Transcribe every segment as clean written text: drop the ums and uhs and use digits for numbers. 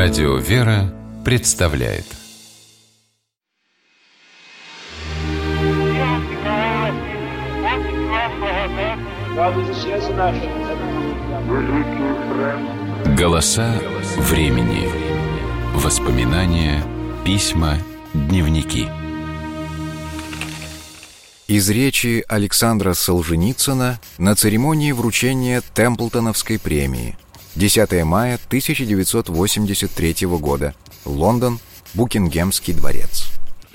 Радио «Вера» представляет «Голоса времени». Воспоминания, письма, дневники. Из речи Александра Солженицына на церемонии вручения Темплтоновской премии. 10 мая 1983 года. Лондон, Букингемский дворец.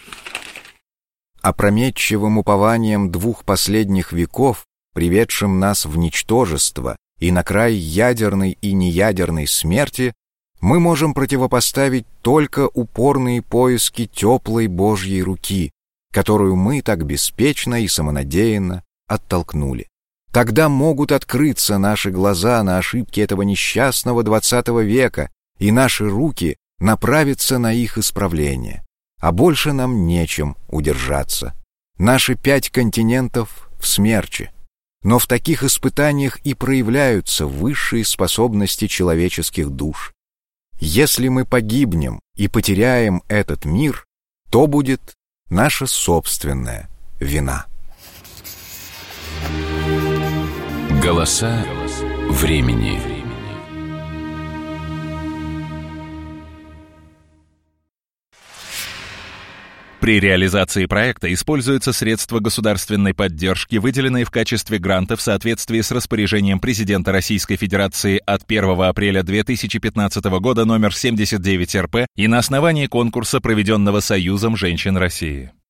Опрометчивым упованием двух последних веков, приведшим нас в ничтожество и на край ядерной и неядерной смерти, мы можем противопоставить только упорные поиски теплой Божьей руки, которую мы так беспечно и самонадеянно оттолкнули. Тогда могут открыться наши глаза на ошибки этого несчастного XX века, и наши руки направятся на их исправление. А больше нам нечем удержаться. Наши 5 континентов в смерче. Но в таких испытаниях и проявляются высшие способности человеческих душ. Если мы погибнем и потеряем этот мир, то будет наша собственная вина. Голоса времени. При реализации проекта используются средства государственной поддержки, выделенные в качестве гранта в соответствии с распоряжением президента Российской Федерации от 1 апреля 2015 года номер 79 РП и на основании конкурса, проведенного Союзом женщин России.